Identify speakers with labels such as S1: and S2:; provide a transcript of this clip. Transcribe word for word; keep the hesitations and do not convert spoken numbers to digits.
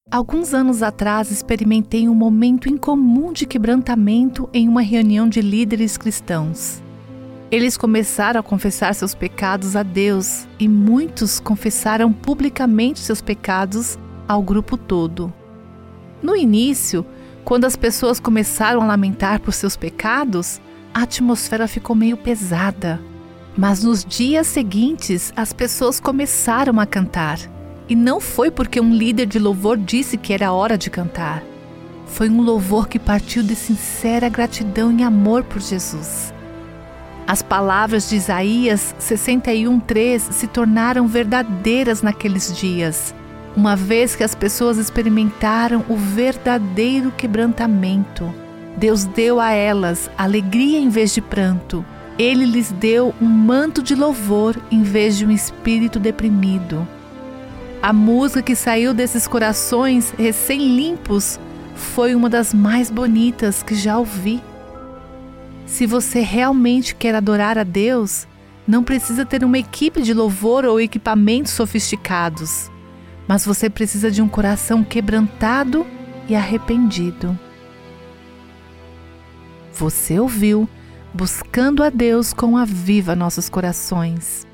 S1: Alguns anos atrás, experimentei um momento incomum de quebrantamento em uma reunião de líderes cristãos. Eles começaram a confessar seus pecados a Deus e muitos confessaram publicamente seus pecados ao grupo todo. No início, quando as pessoas começaram a lamentar por seus pecados, a atmosfera ficou meio pesada. Mas nos dias seguintes, as pessoas começaram a cantar. E não foi porque um líder de louvor disse que era hora de cantar. Foi um louvor que partiu de sincera gratidão e amor por Jesus. As palavras de Isaías sessenta e um, três se tornaram verdadeiras naqueles dias, uma vez que as pessoas experimentaram o verdadeiro quebrantamento. Deus deu a elas alegria em vez de pranto. Ele lhes deu um manto de louvor em vez de um espírito deprimido. A música que saiu desses corações recém-limpos foi uma das mais bonitas que já ouvi. Se você realmente quer adorar a Deus, não precisa ter uma equipe de louvor ou equipamentos sofisticados, mas você precisa de um coração quebrantado e arrependido. Você ouviu Buscando a Deus com Aviva Nossos Corações.